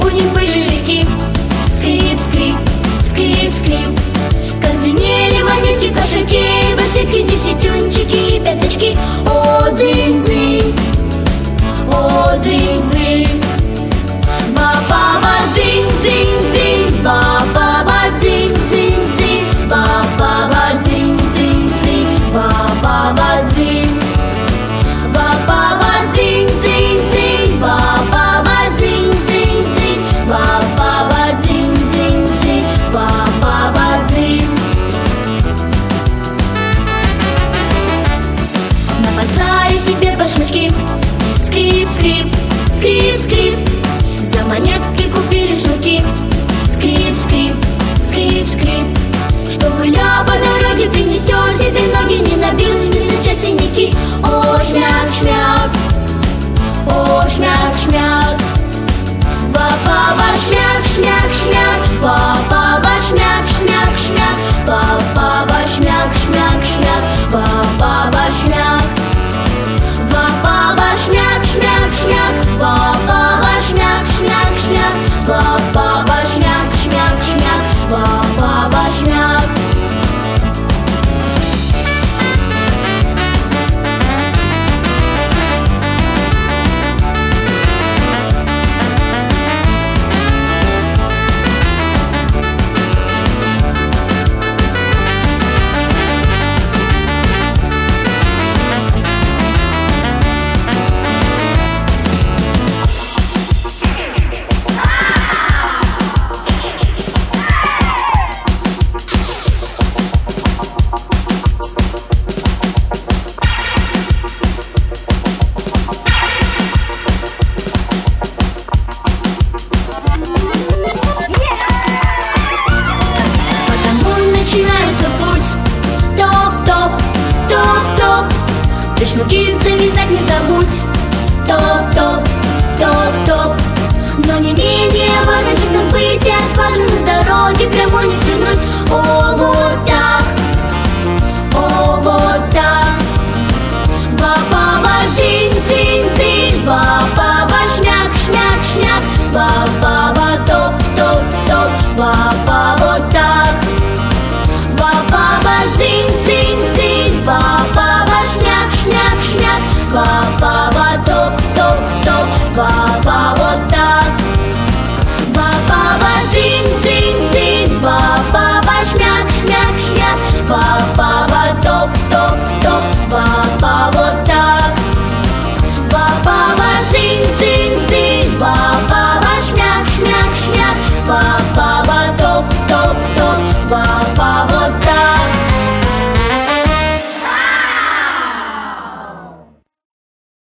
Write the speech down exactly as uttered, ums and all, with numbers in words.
будем были легки. Скрип, скрип, скрип, скрип. Как звенели монетки, кошельки, барсики, десятюнчики и пяточки. О, дзынь-дзынь, о, дзынь-дзынь. Ба-ба-ба, дзынь-дзынь-дзынь, ба-ба-ба, дзынь-дзынь-дзынь, ба-ба-ба, дзынь-дзынь-дзынь, ба-ба-ба, дзынь. Ба-ба-ба, дзынь-дзынь-дзынь, ба-ба-ба, дзынь-дзынь-дзынь, ба-ба-ба, дзынь-дзынь-дзынь, ба-ба-ба, дзынь. На базаре себе башмачки. Скрип, скрип, скрип, скрип. За монетки купили шнурки. Скрип, скрип, скрип, скрип. Что гуля по дороге, принесешь себе ноги, не набил, не зачем синяки. О, шмяк, шмяк, о, шмяк, шмяк. Ба-ба-ба, шмяк, шмяк, шмяк. Ба-ба-ба, шмяк, шмяк, шмяк. Ба-ба-ба, шмяк, шмяк, шмяк. Ба-ба-ба, шмяк. Ба-ба-ба, шмяк, шмяк, шмяк. Ба-ба-ба, шмяк, шмяк, шмяк. Ба-ба-ба, шмяк, шмяк, шмяк. Ба-ба-ба, шмяк. Начинается путь. Топ-топ, топ-топ. Ты шнурки завязать не забудь. Топ-топ, топ-топ. Но не менее важно честно быть и отважным с дороги прямой не свернуть. О, вот